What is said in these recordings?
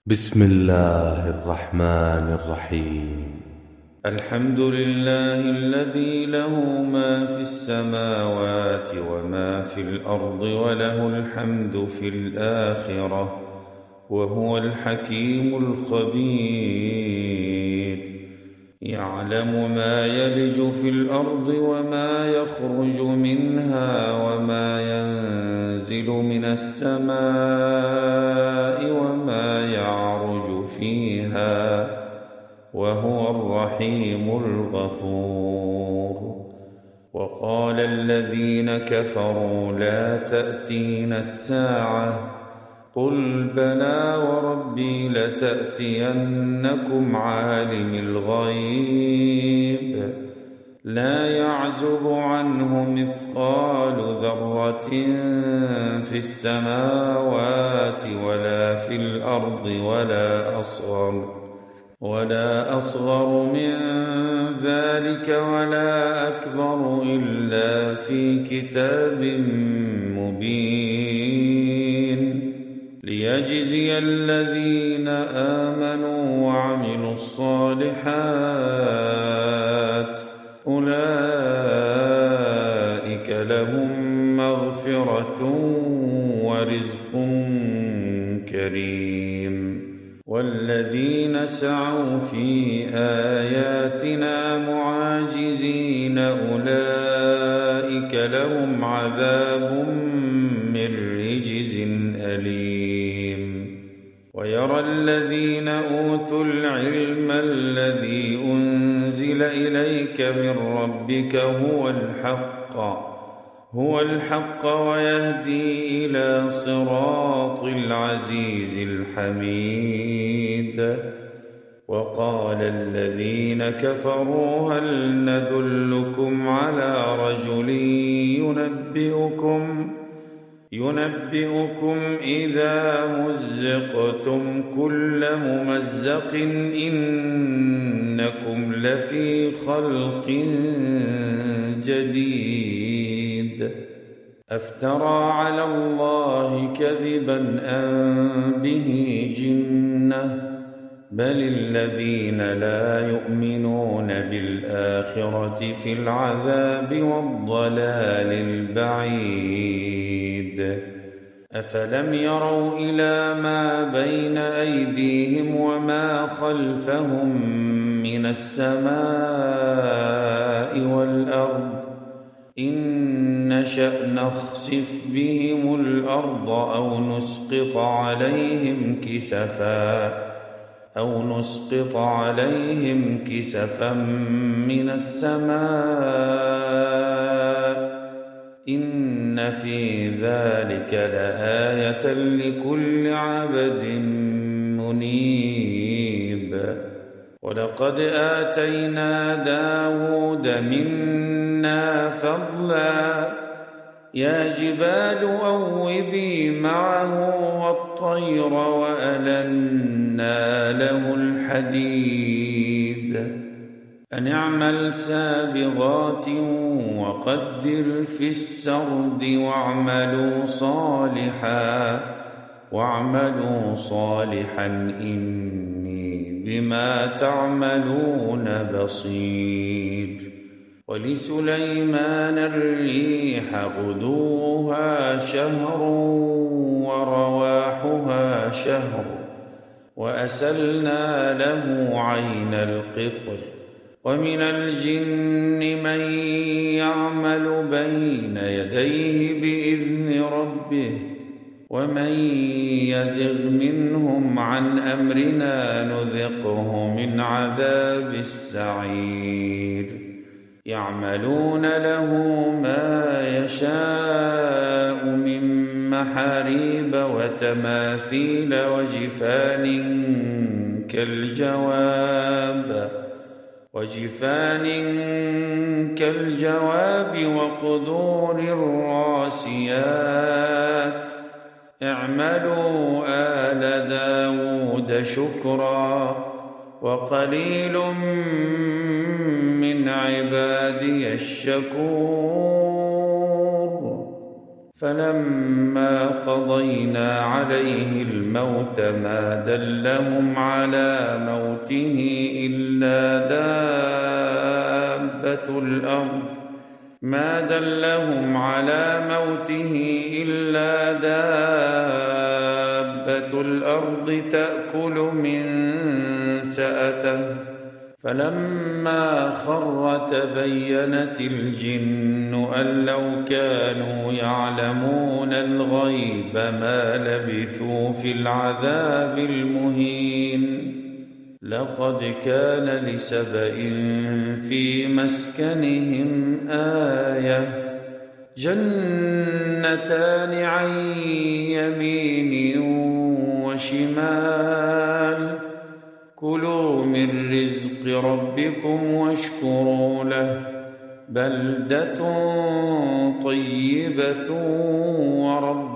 بسم الله الرحمن الرحيم. الحمد لله الذي له ما في السماوات وما في الأرض وله الحمد في الآخرة وهو الحكيم الخبير. يعلم ما يلج في الأرض وما يخرج منها وما ينزل من السماء وما يعرج فيها وهو الرحيم الغفور. وقال الذين كفروا لا تأتينا الساعة قل بلى وربي لتأتينكم عالم الغيب لا يعزب عنه مثقال ذرة في السماوات ولا في الأرض ولا أصغر من ذلك ولا أكبر إلا في كتاب مبين ليجزي الذين آمنوا وعملوا الصالحات أولئك لهم مغفرة ورزق كريم. والذين سعوا في آياتنا معاجزين أولئك لهم عذاب من رجز أليم. ويرى الذين أوتوا العلم الذي أنزل إليك من ربك هو الحق ويهدي إلى صراط العزيز الحميد. وقال الذين كفروا هل ندلكم على رجل ينبئكم إذا مزقتم كل ممزق إنكم لفي خلق جديد أفترى على الله كذبا أم به جنة بل الذين لا يؤمنون بالآخرة في العذاب والضلال البعيد. أفلم يروا إلى ما بين أيديهم وما خلفهم من السماء والأرض إن نشأ نخسف بهم الأرض أو نسقط عليهم كسفا من السماء إن في ذلك لآية لكل عبد منيب. ولقد آتينا داود منا فضلا يا جبال أوبي معه والطير وألنا له الحديد أن اعمل سابغات وقدر في السرد واعملوا صالحا إني بما تعملون بصير. ولسليمان الريح غدوها شهر ورواحها شهر وأسلنا له عين القطر. ومن الجن من يعمل بين يديه بإذن ربه ومن يزغ منهم عن أمرنا نذقه من عذاب السعير. يعملون له ما يشاء من محاريب وتماثيل وجفان كالجواب وقدور الراسيات اعملوا آل داود شكرا وقليل من عبادي الشكور. فلما قضينا عليه الموت ما دلهم على موته إلا دابة الأرض تأكل من سأته. فلما خر تبينت الجن أن لو كانوا يعلمون الغيب ما لبثوا في العذاب المهين. لقد كان لسبإ في مسكنهم آية جنتان عن يمين وشمال كلوا من رزق ربكم واشكروا له بلدة طيبة ورب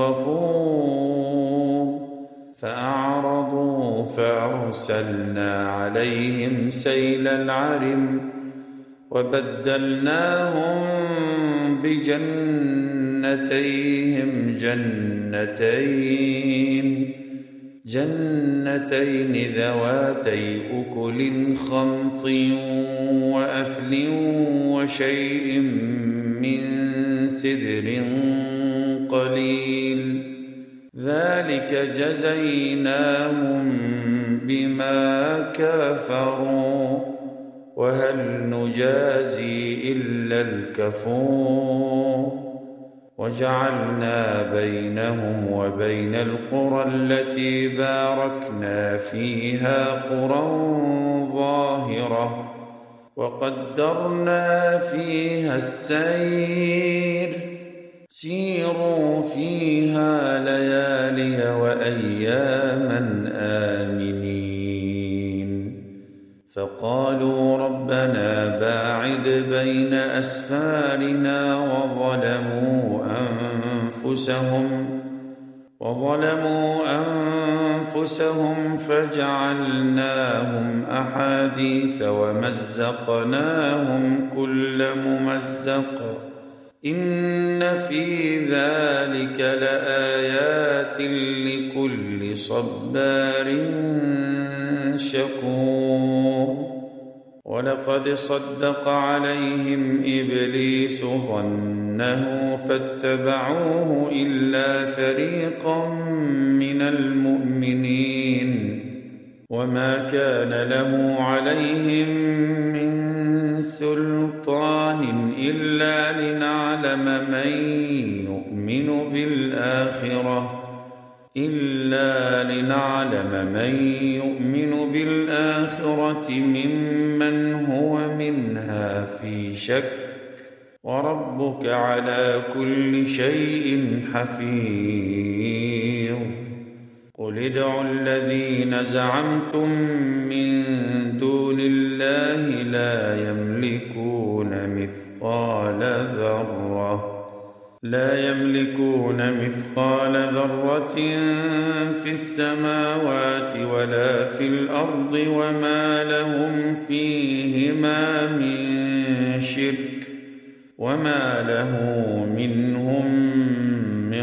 غفور. فأعرضوا فأرسلنا عليهم سيل العرم وبدلناهم بجنتيهم جنتين ذواتي أكل خمط وأثل وشيء من سدر قليل ذلك جزيناهم بما كفروا وهل نجازي إلا الكفور. وجعلنا بينهم وبين القرى التي باركنا فيها قرى ظاهرة وقدرنا فيها السير سيروا فيها ليالي وأياما آمنين. فقالوا ربنا باعد بين أسفارنا وظلموا أنفسهم فجعلناهم أحاديث ومزقناهم كل ممزق إن في ذلك لآيات لكل صبار شكور. ولقد صدق عليهم إبليس ظنه فاتبعوه إلا فريقا من المؤمنين وما كان له عليهم من سلطان إلا لنعلم من يؤمن بالآخرة ممن هو منها في شك وربك على كل شيء حفيظ. قل ادعوا الذين زعمتم من دون الله لا يملكون مثقال ذرة في السماوات ولا في الأرض وما لهم فيهما من شرك وما له منهم من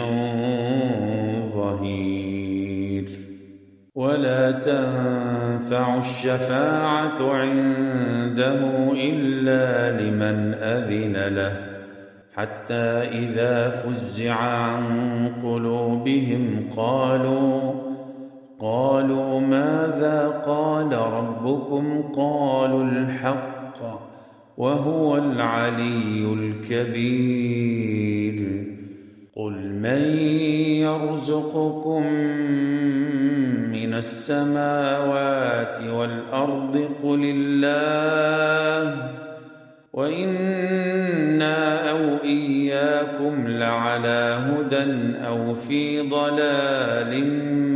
ظهير. ولا تنفع الشفاعة عنده إلا لمن أذن له حتى إذا فزع عن قلوبهم قالوا ماذا قال ربكم قالوا الحق وهو العلي الكبير. قل من يرزقكم من السماوات والأرض قل الله وإنا أو إياكم لعلى هدى أو في ضلال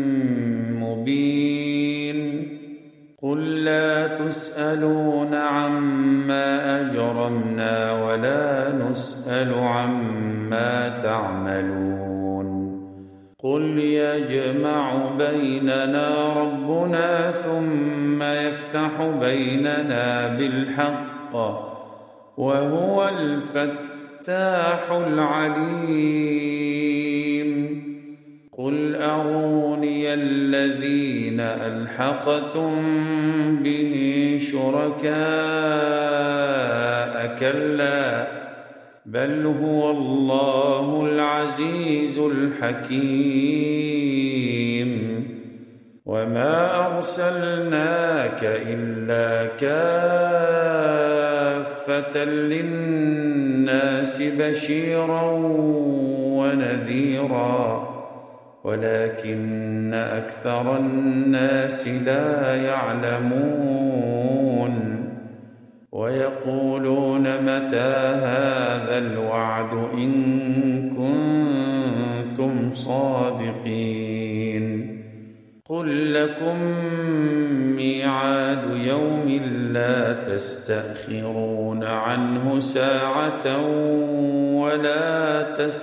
مبين. قل لا تسألون عما أجرمنا ولا نسأل عما تعملون. قل يجمع بيننا ربنا ثم يفتح بيننا بالحق وهو الفتاح الفتاح العليم قل أروني الذين ألحقتم به شركاء كلا بل هو الله العزيز الحكيم وما أرسلناك إلا كافة للناس بشيرا ونذيرا ولكن أكثر الناس لا يعلمون ويقولون متى هذا الوعد إن كنتم صادقين قل لكم ميعاد يوم لا تستأخرون عنه ساعة ولا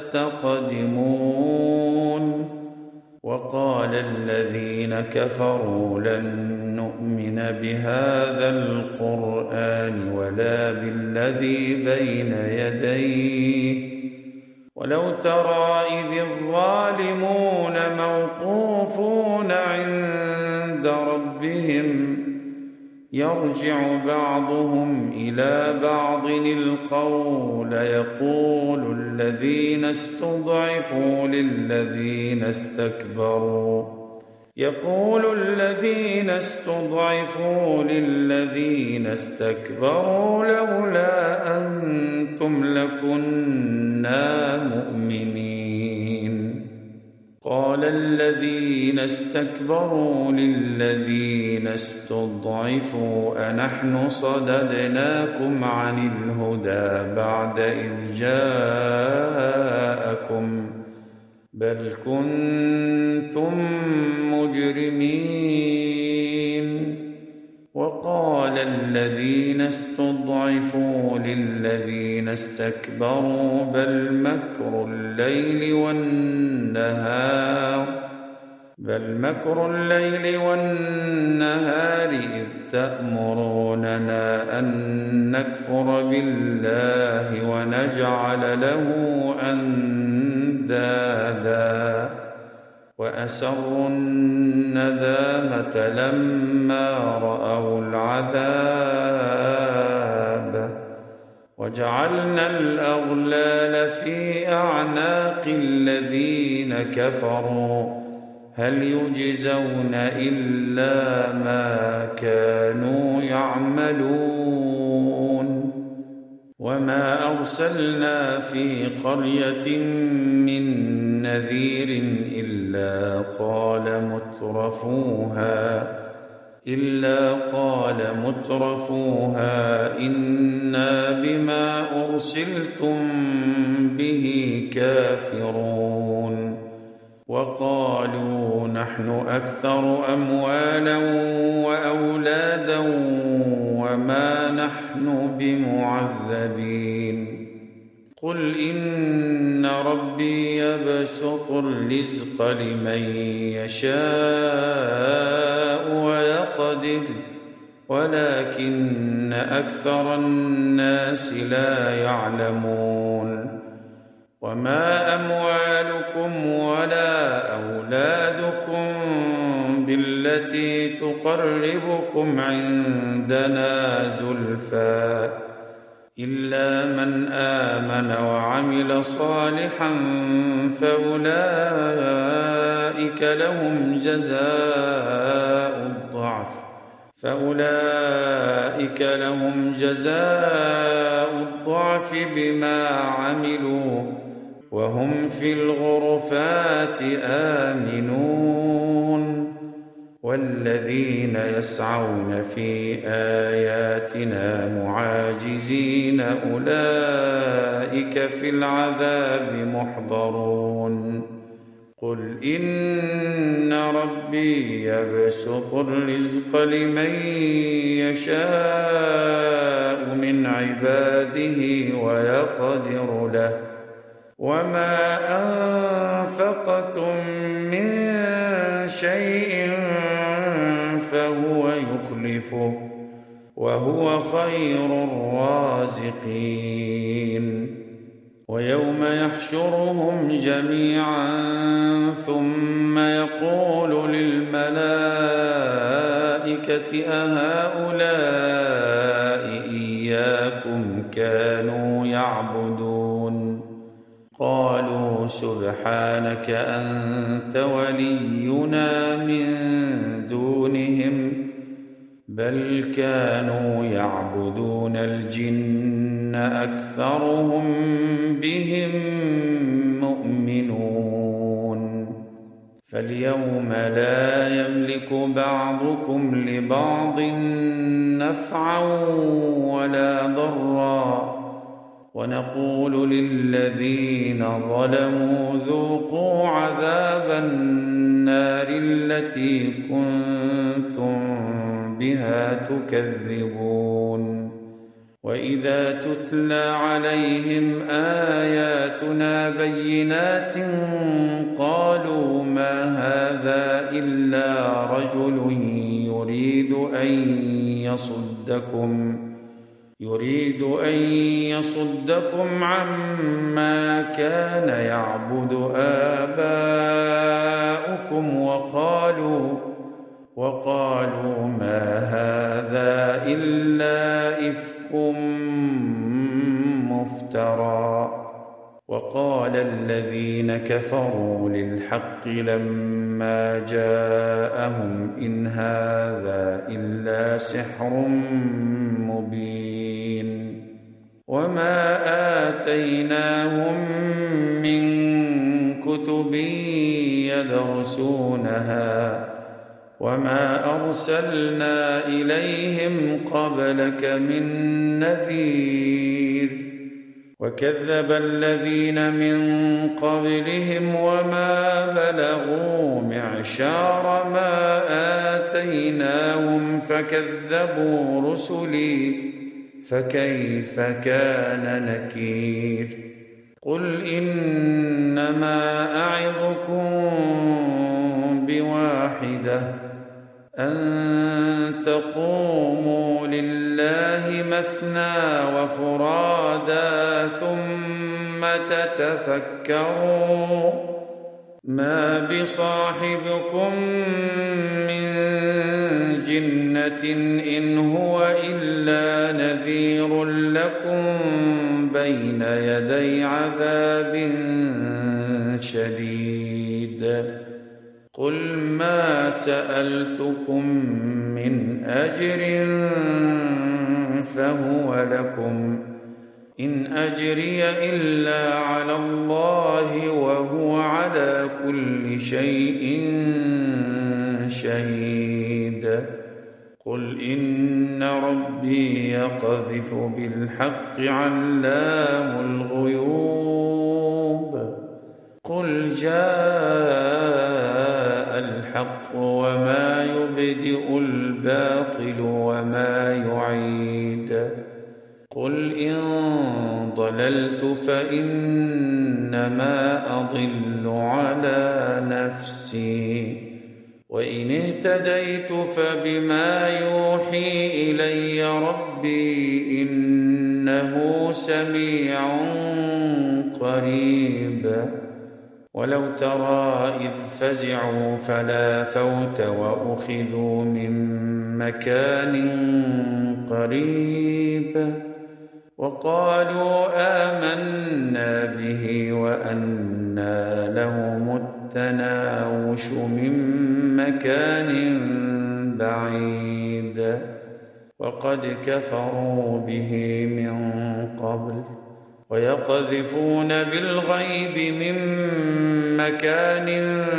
تستقدمون وقال الذين كفروا لن نؤمن بهذا القرآن ولا بالذي بين يديه ولو ترى إذ الظالمون موقوفون عند ربهم يرجع بعضهم إلى بعض القول يقول الذين استضعفوا للذين استكبروا لولا أنتم لكنا مؤمنين قال الذين استكبروا للذين استضعفوا أنحن صددناكم عن الهدى بعد إذ جاءكم بل كنتم مجرمين وقال الذين استضعفوا للذين استكبروا بل مكر الليل والنهار إذ تأمروننا أن نكفر بالله ونجعل له أندادا وأسروا الندامة لما رأوا العذاب وجعلنا الأغلال في أعناق الذين كفروا هل يجزون إلا ما كانوا يعملون وما أرسلنا في قرية من نذير إلا قال مترفوها إنا بما أرسلتم به كافرون وقالوا نحن أكثر أموالا وأولادا وما نحن بمعذبين قل إن ربي يبسط الرزق لمن يشاء ويقدر ولكن أكثر الناس لا يعلمون وما أموالكم ولا أولادكم بالتي تقربكم عندنا زلفى إلا من آمن وعمل صالحا فأولئك لهم جزاء الضعف بما عملوا وهم في الغرفات آمنون والذين يسعون في آياتنا معاجزين أولئك في العذاب محضرون قل إن ربي يبسط الرزق لمن يشاء من عباده ويقدر له وما أنفقتم من شيء فهو يخلفه وهو خير الرازقين ويوم يحشرهم جميعا ثم يقول للملائكة أهؤلاء إياكم كانوا يعبدون قالوا سبحانك أنت ولينا من دونهم بل كانوا يعبدون الجن أكثرهم بهم مؤمنون فاليوم لا يملك بعضكم لبعض نفعا ولا ضرا ونقول للذين ظلموا ذوقوا عذاب النار التي كنتم بها تكذبون وإذا تتلى عليهم آياتنا بينات قالوا ما هذا إلا رجل يريد أن يصدكم عما كان يعبد آباؤكم وقالوا ما هذا إلا إفك مفترى وقال الذين كفروا للحق لما جاءهم إن هذا إلا سحر مبين وما آتيناهم من كتب يدرسونها وما أرسلنا إليهم قبلك من نذير وكذب الذين من قبلهم وما بلغوا معشار ما آتيناهم فكذبوا رسلي فكيف كان نكير قل إنما أعظكم بواحدة أن تقوموا لله مثنى وفرادا ثم تتفكروا ما بصاحبكم من جنة إن هو إلا نذير لكم بين يدي عذاب شديد قل ما سألتكم من أجر فهو لكم إن أجري إلا على الله وهو على كل شيء شهيد قل إن ربي يقذف بالحق علام الغيوب قل جاء الحق وما يبدئ الباطل وما يعيد قل إن ضللت فإنما أضل على نفسي وإن اهتديت فبما يوحي إلي ربي إنه سميع قريب ولو ترى إذ فزعوا فلا فوت وأخذوا من مكان قريب وقالوا آمنا به وأنى لهم التناوش من مكان بعيد وقد كفروا به من قبل ويقذفون بالغيب من مكان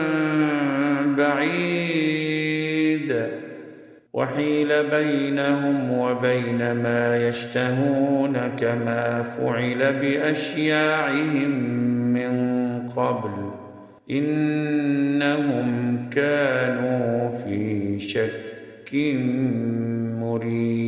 بعيد وحيل بينهم وبين ما يشتهون كما فعل بأشياعهم من قبل إنهم كانوا في شك مريب